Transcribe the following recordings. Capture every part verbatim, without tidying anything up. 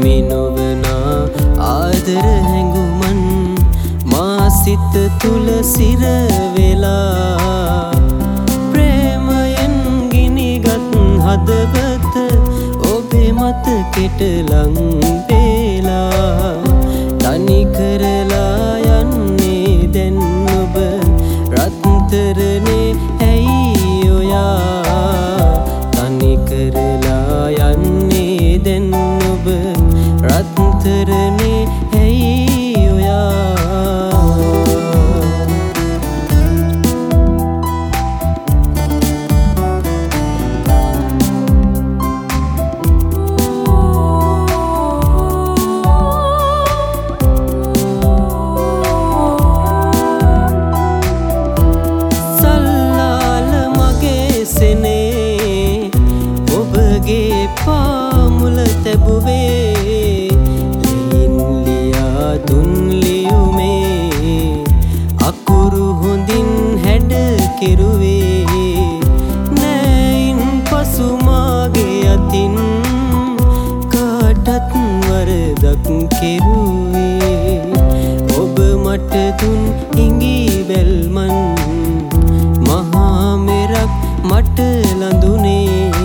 හිමි නොවනා ආදර හැඟුමන් මා සිත තුල සිර වෙලා ප්‍රේමයෙන් ගිනිගත් හදවත ඔබේ මතකෙට ලං වෙලා තනි කරලා යන්නේ දැන් ඔබ රත්තරනේ ඇයි ඔයා තනි කරලා යන්නේ දැන් ඔබ රත්තරනේ ඇයි ඔයා පාමුල තැබුවේ ලීන් ලියා දුන් ලියුමේ අකුරු හොඳින් හැඩ කෙරුවේ නැයින් පසු මාගේ අතින් කාටත් වරදක් කෙරුවේ ඔබ මට දුන් ඉඟි බැල්මන් මහා මෙරක් මට ලඳුනේ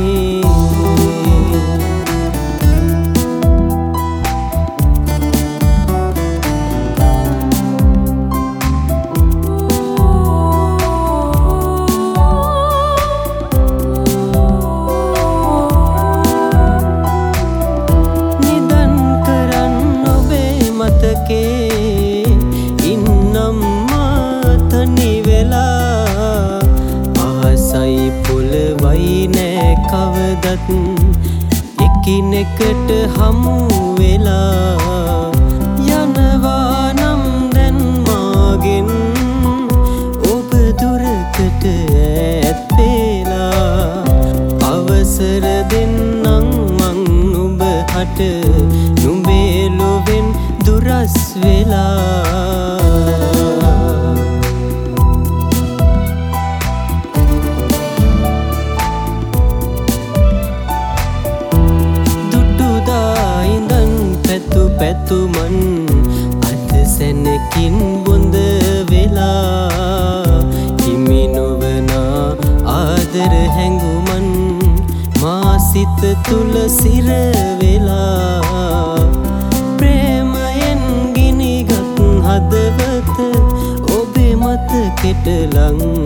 ඉන්නම් මාතනි වෙලා ආසයි පුලවයි නෑ කවදත් එකිනෙකට හමු වෙලා යනවා නම් දැන් මාගෙන් ඔබ දුරකට ඈත් වෙලා අවසර දෙන්නම් මං නුඹ හට නුඹේ ලොවෙන් දුරස් වෙලා දුටුදා ඉඳන් පැතු පැතුමන් අද සැනකින් බොඳ වෙලා හිමි නොවනා ආදර හැඟුමන් මා සිත තුල සිර වෙලා හදවත ඔබේ මතකෙට ලං